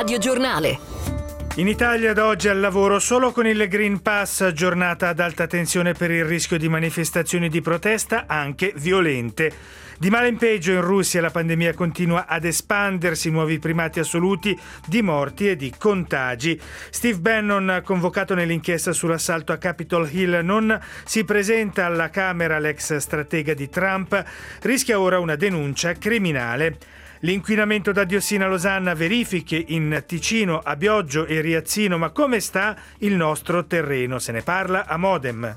radiogiornale. In Italia da oggi al lavoro solo con il Green Pass, giornata ad alta tensione per il rischio di manifestazioni di protesta, anche violente. Di male in peggio in Russia la pandemia continua ad espandersi, nuovi primati assoluti di morti e di contagi. Steve Bannon, convocato nell'inchiesta sull'assalto a Capitol Hill, non si presenta alla Camera. L'ex stratega di Trump rischia ora una denuncia criminale. L'inquinamento da diossina a Losanna, verifiche in Ticino, a Bioggio e Riazzino, ma come sta il nostro terreno? Se ne parla a Modem.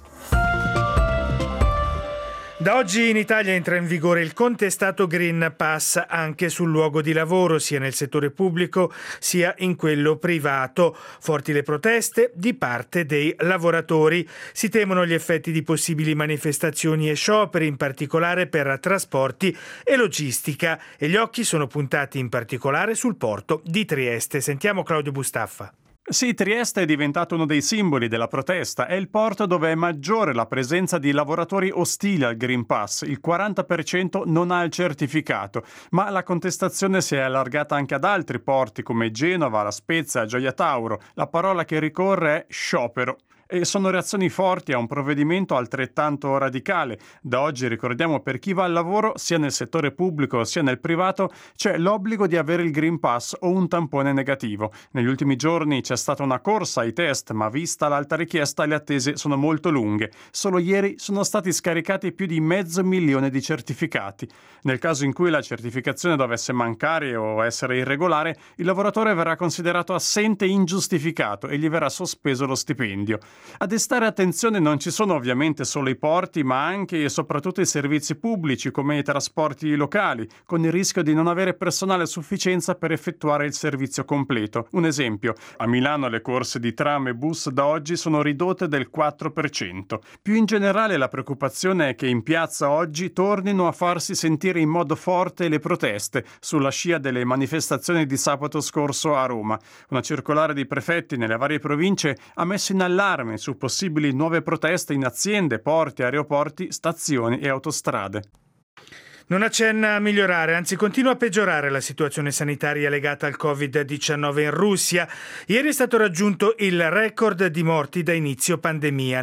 Da oggi in Italia entra in vigore il contestato Green Pass anche sul luogo di lavoro, sia nel settore pubblico sia in quello privato. Forti le proteste di parte dei lavoratori. Si temono gli effetti di possibili manifestazioni e scioperi, in particolare per trasporti e logistica. E gli occhi sono puntati in particolare sul porto di Trieste. Sentiamo Claudio Bustaffa. Sì, Trieste è diventato uno dei simboli della protesta. È il porto dove è maggiore la presenza di lavoratori ostili al Green Pass. Il 40% non ha il certificato, ma la contestazione si è allargata anche ad altri porti come Genova, La Spezia, Gioia Tauro. La parola che ricorre è sciopero. E sono reazioni forti a un provvedimento altrettanto radicale. Da oggi, ricordiamo, per chi va al lavoro, sia nel settore pubblico sia nel privato, c'è l'obbligo di avere il Green Pass o un tampone negativo. Negli ultimi giorni c'è stata una corsa ai test, ma vista l'alta richiesta le attese sono molto lunghe. Solo ieri sono stati scaricati più di 500.000 di certificati. Nel caso in cui la certificazione dovesse mancare o essere irregolare, il lavoratore verrà considerato assente ingiustificato e gli verrà sospeso lo stipendio. A destare attenzione non ci sono ovviamente solo i porti, ma anche e soprattutto i servizi pubblici come i trasporti locali, con il rischio di non avere personale a sufficienza per effettuare il servizio completo. Un esempio: a Milano le corse di tram e bus da oggi sono ridotte del 4%. Più in generale la preoccupazione è che in piazza oggi tornino a farsi sentire in modo forte le proteste, sulla scia delle manifestazioni di sabato scorso a Roma. Una circolare di prefetti nelle varie province ha messo in allarme su possibili nuove proteste in aziende, porti, aeroporti, stazioni e autostrade. Non accenna a migliorare, anzi continua a peggiorare la situazione sanitaria legata al Covid-19 in Russia. Ieri è stato raggiunto il record di morti da inizio pandemia,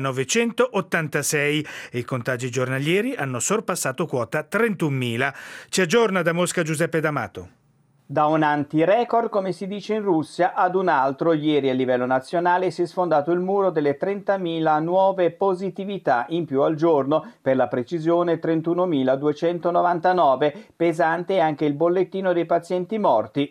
986, e i contagi giornalieri hanno sorpassato quota 31.000. Ci aggiorna da Mosca Giuseppe D'Amato. Da un anti-record, come si dice in Russia, ad un altro, ieri a livello nazionale si è sfondato il muro delle 30.000 nuove positività in più al giorno, per la precisione 31.299, pesante anche il bollettino dei pazienti morti,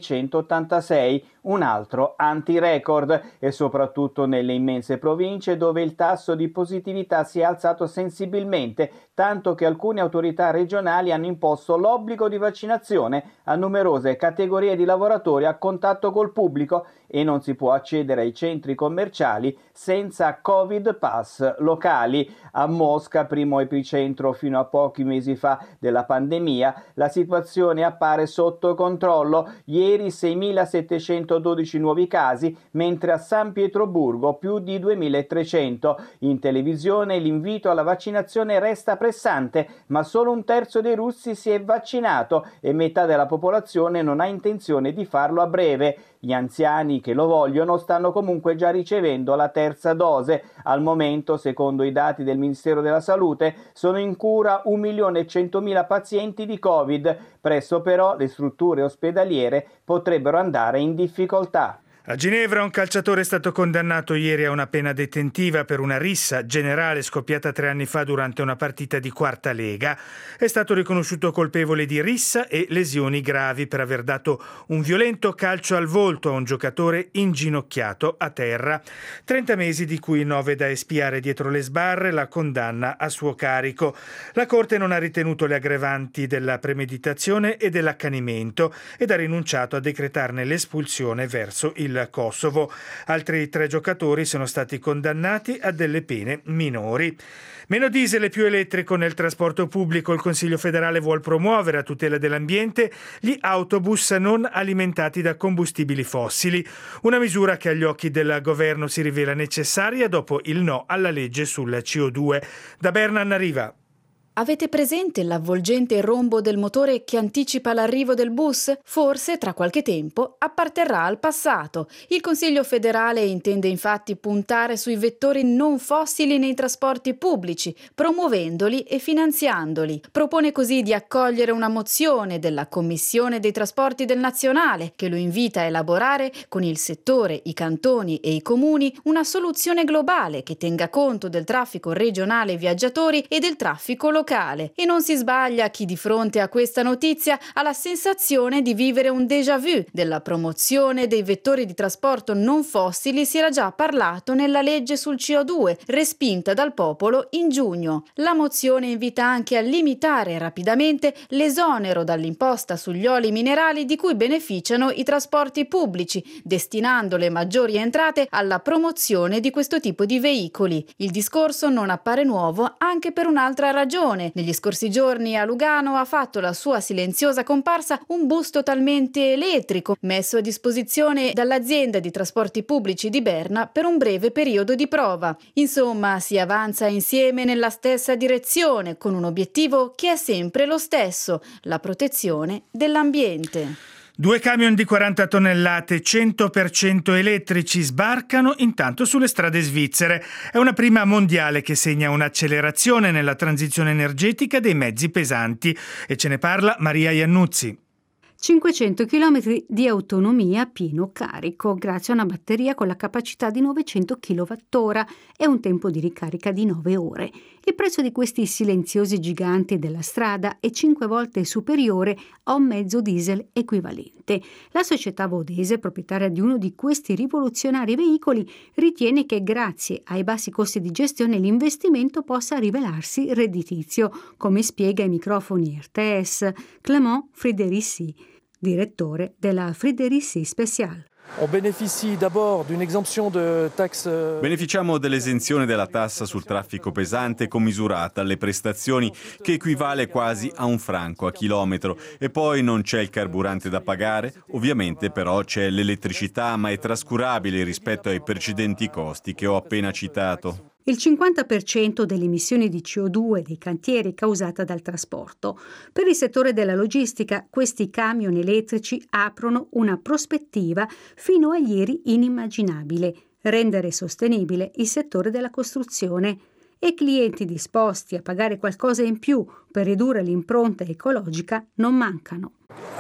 986, un altro anti-record, e soprattutto nelle immense province dove il tasso di positività si è alzato sensibilmente, tanto che alcune autorità regionali hanno imposto l'obbligo di vaccinazione a numerose categorie di lavoratori a contatto col pubblico e non si può accedere ai centri commerciali senza Covid Pass locali. A Mosca, primo epicentro fino a pochi mesi fa della pandemia, la situazione appare sotto controllo. Ieri 6.712 nuovi casi, mentre a San Pietroburgo più di 2.300. In televisione l'invito alla vaccinazione resta pressante, ma solo un terzo dei russi si è vaccinato e metà della popolazione non ha intenzione di farlo a breve. Gli anziani che lo vogliono stanno comunque già ricevendo la terza dose. Al momento, secondo i dati del Ministero della Salute, sono in cura 1.100.000 pazienti di Covid. Presto però le strutture ospedaliere potrebbero andare in difficoltà. A Ginevra un calciatore è stato condannato ieri a una pena detentiva per una rissa generale scoppiata 3 anni fa durante una partita di quarta lega. È stato riconosciuto colpevole di rissa e lesioni gravi per aver dato un violento calcio al volto a un giocatore inginocchiato a terra. 30 mesi di cui 9 da espiare dietro le sbarre, la condanna a suo carico. La Corte non ha ritenuto le aggravanti della premeditazione e dell'accanimento ed ha rinunciato a decretarne l'espulsione verso il Kosovo. Altri 3 giocatori sono stati condannati a delle pene minori. Meno diesel e più elettrico nel trasporto pubblico. Il Consiglio federale vuol promuovere a tutela dell'ambiente gli autobus non alimentati da combustibili fossili. Una misura che agli occhi del governo si rivela necessaria dopo il no alla legge sul CO2. Da Berna arriva. Avete presente l'avvolgente rombo del motore che anticipa l'arrivo del bus? Forse, tra qualche tempo, apparterrà al passato. Il Consiglio federale intende infatti puntare sui vettori non fossili nei trasporti pubblici, promuovendoli e finanziandoli. Propone così di accogliere una mozione della Commissione dei Trasporti del Nazionale, che lo invita a elaborare con il settore, i cantoni e i comuni una soluzione globale che tenga conto del traffico regionale viaggiatori e del traffico locale. E non si sbaglia chi di fronte a questa notizia ha la sensazione di vivere un déjà vu. Della promozione dei vettori di trasporto non fossili si era già parlato nella legge sul CO2, respinta dal popolo in giugno. La mozione invita anche a limitare rapidamente l'esonero dall'imposta sugli oli minerali di cui beneficiano i trasporti pubblici, destinando le maggiori entrate alla promozione di questo tipo di veicoli. Il discorso non appare nuovo anche per un'altra ragione. Negli scorsi giorni a Lugano ha fatto la sua silenziosa comparsa un bus totalmente elettrico, messo a disposizione dall'azienda di trasporti pubblici di Berna per un breve periodo di prova. Insomma, si avanza insieme nella stessa direzione, con un obiettivo che è sempre lo stesso: la protezione dell'ambiente. 2 camion di 40 tonnellate 100% elettrici sbarcano intanto sulle strade svizzere. È una prima mondiale che segna un'accelerazione nella transizione energetica dei mezzi pesanti. E ce ne parla Maria Iannuzzi. 500 km di autonomia a pieno carico grazie a una batteria con la capacità di 900 kWh e un tempo di ricarica di 9 ore. Il prezzo di questi silenziosi giganti della strada è 5 volte superiore a un mezzo diesel equivalente. La società Vodese, proprietaria di uno di questi rivoluzionari veicoli, ritiene che grazie ai bassi costi di gestione l'investimento possa rivelarsi redditizio, come spiega ai microfoni RTS Clément Frédérici, direttore della Frédérici Special. Beneficiamo dell'esenzione della tassa sul traffico pesante commisurata alle prestazioni, che equivale quasi a €1 a chilometro, e poi non c'è il carburante da pagare. Ovviamente però c'è l'elettricità, ma è trascurabile rispetto ai precedenti costi che ho appena citato. Il 50% delle emissioni di CO2 dei cantieri è causata dal trasporto. Per il settore della logistica, questi camion elettrici aprono una prospettiva fino a ieri inimmaginabile: rendere sostenibile il settore della costruzione. E clienti disposti a pagare qualcosa in più per ridurre l'impronta ecologica non mancano.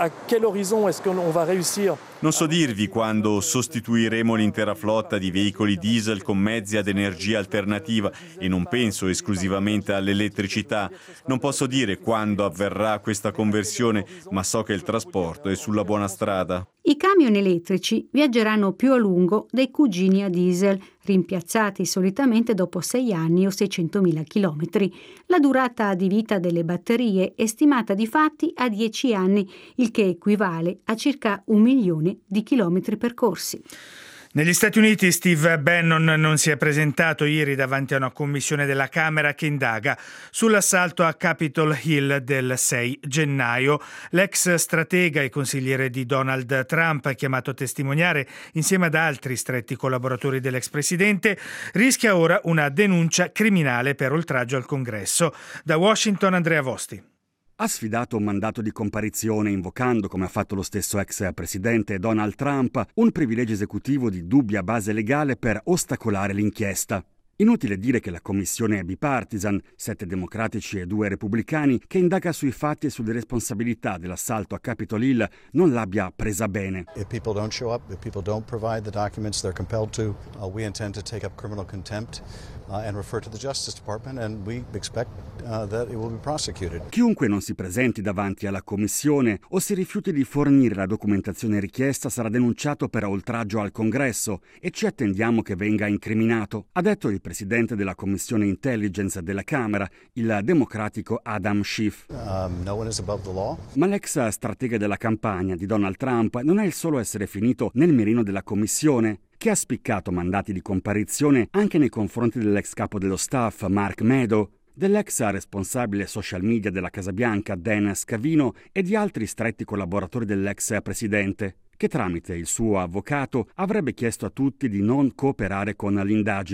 Non so dirvi quando sostituiremo l'intera flotta di veicoli diesel con mezzi ad energia alternativa, e non penso esclusivamente all'elettricità. Non posso dire quando avverrà questa conversione, ma so che il trasporto è sulla buona strada. I camion elettrici viaggeranno più a lungo dei cugini a diesel, rimpiazzati solitamente dopo 6 anni o 600.000 chilometri. La durata di vita delle batterie è stimata di fatti a 10 anni, il che equivale a circa 1 milione di chilometri percorsi. Negli Stati Uniti Steve Bannon non si è presentato ieri davanti a una commissione della Camera che indaga sull'assalto a Capitol Hill del 6 gennaio. L'ex stratega e consigliere di Donald Trump, chiamato a testimoniare insieme ad altri stretti collaboratori dell'ex presidente, rischia ora una denuncia criminale per oltraggio al Congresso. Da Washington, Andrea Vosti. Ha sfidato un mandato di comparizione invocando, come ha fatto lo stesso ex presidente Donald Trump, un privilegio esecutivo di dubbia base legale per ostacolare l'inchiesta. Inutile dire che la commissione è bipartisan, 7 democratici e 2 repubblicani, che indaga sui fatti e sulle responsabilità dell'assalto a Capitol Hill, non l'abbia presa bene. If people don't show up, if people don't provide the documents they're compelled to, we intend to take up criminal contempt and refer to the Justice Department, and we expect that it will be prosecuted. Chiunque non si presenti davanti alla commissione o si rifiuti di fornire la documentazione richiesta sarà denunciato per oltraggio al Congresso, e ci attendiamo che venga incriminato, ha detto il presidente della Commissione Intelligence della Camera, il democratico Adam Schiff. No one is above the law. Ma l'ex stratega della campagna di Donald Trump non è il solo essere finito nel mirino della Commissione, che ha spiccato mandati di comparizione anche nei confronti dell'ex capo dello staff Mark Meadows, dell'ex responsabile social media della Casa Bianca Dan Scavino e di altri stretti collaboratori dell'ex presidente, che tramite il suo avvocato avrebbe chiesto a tutti di non cooperare con l'indagine.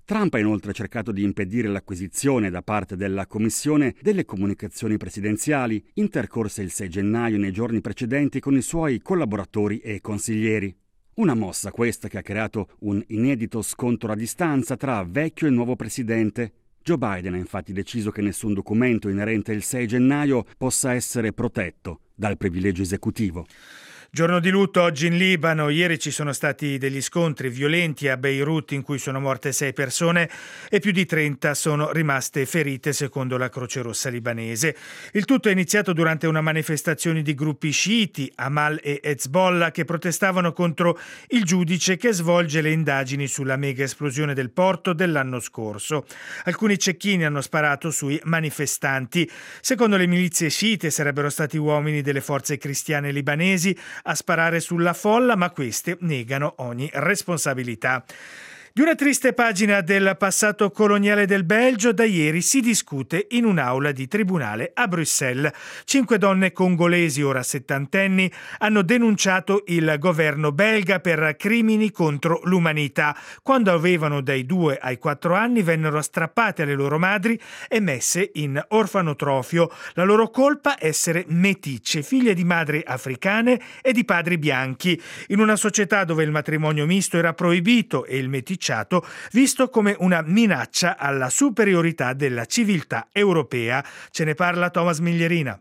Trump ha inoltre cercato di impedire l'acquisizione da parte della Commissione delle comunicazioni presidenziali intercorse il 6 gennaio nei giorni precedenti con i suoi collaboratori e consiglieri. Una mossa questa che ha creato un inedito scontro a distanza tra vecchio e nuovo presidente. Joe Biden ha infatti deciso che nessun documento inerente il 6 gennaio possa essere protetto dal privilegio esecutivo. Giorno di lutto oggi in Libano. Ieri ci sono stati degli scontri violenti a Beirut in cui sono morte 6 persone e più di 30 sono rimaste ferite secondo la Croce Rossa libanese. Il tutto è iniziato durante una manifestazione di gruppi sciiti, Amal e Hezbollah, che protestavano contro il giudice che svolge le indagini sulla mega esplosione del porto dell'anno scorso. Alcuni cecchini hanno sparato sui manifestanti. Secondo le milizie sciite sarebbero stati uomini delle forze cristiane libanesi a sparare sulla folla, ma queste negano ogni responsabilità. Di una triste pagina del passato coloniale del Belgio da ieri si discute in un'aula di tribunale a Bruxelles. 5 donne congolesi, ora settantenni, hanno denunciato il governo belga per crimini contro l'umanità. Quando avevano dai 2 ai 4 anni vennero strappate alle loro madri e messe in orfanotrofio. La loro colpa: essere meticce, figlie di madri africane e di padri bianchi, in una società dove il matrimonio misto era proibito e il meticciato visto come una minaccia alla superiorità della civiltà europea. Ce ne parla Thomas Miglierina.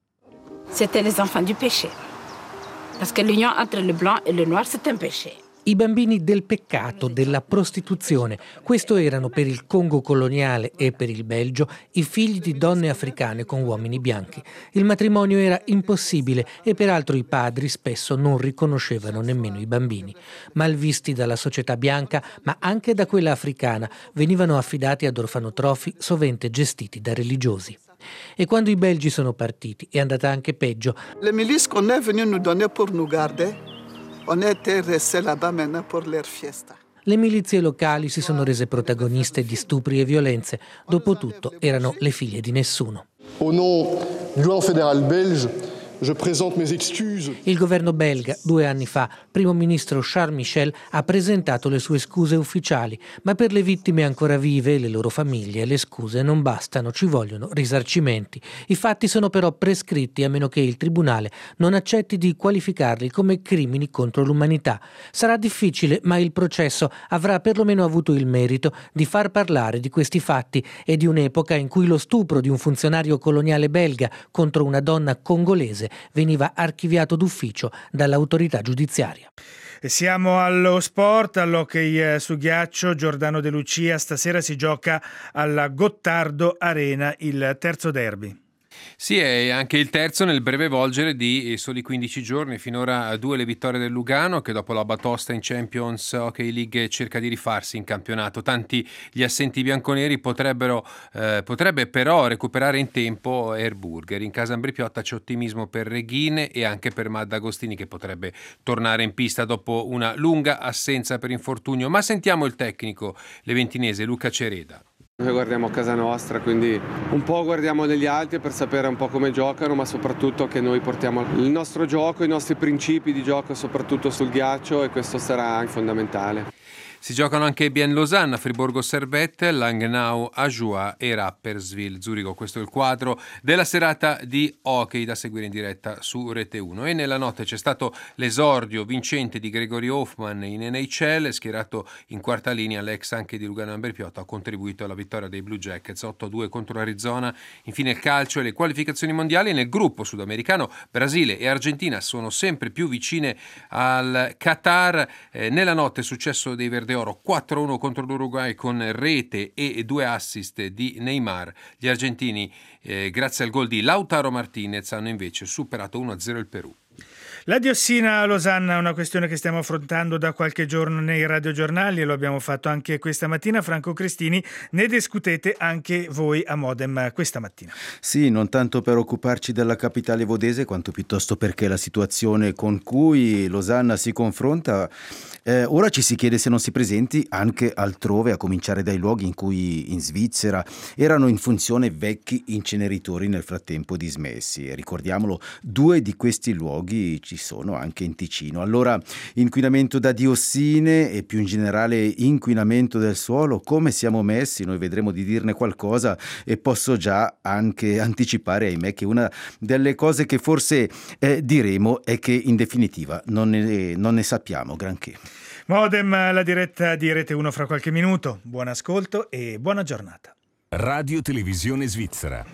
C'était les enfants du péché. Parce que l'union entre le blanc et le noir, c'est un péché. I bambini del peccato, della prostituzione. Questo erano per il Congo coloniale e per il Belgio i figli di donne africane con uomini bianchi. Il matrimonio era impossibile e peraltro i padri spesso non riconoscevano nemmeno i bambini. Malvisti dalla società bianca, ma anche da quella africana, venivano affidati ad orfanotrofi sovente gestiti da religiosi. E quando i belgi sono partiti è andata anche peggio. Le milices qu'on est venu nous donner pour nous garder. On était restés là-bas maintenant pour leur fiesta. Le milizie locali si sono rese protagoniste di stupri e violenze. Dopotutto erano le figlie di nessuno. Au nom du gouvernement fédéral belge, je présente mes excuses. Il governo belga, 2 anni fa, primo ministro Charles Michel, ha presentato le sue scuse ufficiali, ma per le vittime ancora vive e le loro famiglie le scuse non bastano, ci vogliono risarcimenti. I fatti sono però prescritti a meno che il tribunale non accetti di qualificarli come crimini contro l'umanità. Sarà difficile, ma il processo avrà perlomeno avuto il merito di far parlare di questi fatti e di un'epoca in cui lo stupro di un funzionario coloniale belga contro una donna congolese veniva archiviato d'ufficio dall'autorità giudiziaria. E siamo allo sport, all'hockey su ghiaccio. Giordano De Lucia, stasera si gioca alla Gottardo Arena il terzo derby. Sì, è anche il terzo nel breve volgere di soli 15 giorni. Finora 2 le vittorie del Lugano, che dopo la batosta in Champions Hockey League cerca di rifarsi in campionato. Tanti gli assenti bianconeri, potrebbe però recuperare in tempo Airburger. In casa Ambripiotta c'è ottimismo per Reghine e anche per Madda Agostini, che potrebbe tornare in pista dopo una lunga assenza per infortunio. Ma sentiamo il tecnico leventinese Luca Cereda. Noi guardiamo a casa nostra, quindi un po' guardiamo degli altri per sapere un po' come giocano, ma soprattutto che noi portiamo il nostro gioco, i nostri principi di gioco soprattutto sul ghiaccio, e questo sarà fondamentale. Si giocano anche Bien Lausanne, Friburgo Servette, Langnau, Ajoie e Rapperswil Zurigo. Questo è il quadro della serata di hockey da seguire in diretta su Rete 1. E nella notte c'è stato l'esordio vincente di Gregory Hoffman in NHL, schierato in quarta linea. L'ex anche di Lugano Ambripiotta ha contribuito alla vittoria dei Blue Jackets 8-2 contro Arizona. Infine il calcio e le qualificazioni mondiali. Nel gruppo sudamericano Brasile e Argentina sono sempre più vicine al Qatar. Nella notte è successo dei Verde Oro 4-1 contro l'Uruguay con rete e 2 assist di Neymar. Gli argentini, grazie al gol di Lautaro Martinez, hanno invece superato 1-0 il Perù. La diossina a Losanna è una questione che stiamo affrontando da qualche giorno nei radiogiornali e lo abbiamo fatto anche questa mattina. Franco Cristini, ne discutete anche voi a Modem questa mattina. Sì, non tanto per occuparci della capitale vodese quanto piuttosto perché la situazione con cui Losanna si confronta ora ci si chiede se non si presenti anche altrove, a cominciare dai luoghi in cui in Svizzera erano in funzione vecchi inceneritori nel frattempo dismessi. E ricordiamolo, 2 di questi luoghi ci ci sono anche in Ticino. Allora, inquinamento da diossine e più in generale inquinamento del suolo, come siamo messi? Noi vedremo di dirne qualcosa e posso già anche anticipare, ahimè, che una delle cose che forse diremo è che in definitiva non ne sappiamo granché. Modem, la diretta di Rete 1 fra qualche minuto. Buon ascolto e buona giornata. Radio Televisione Svizzera.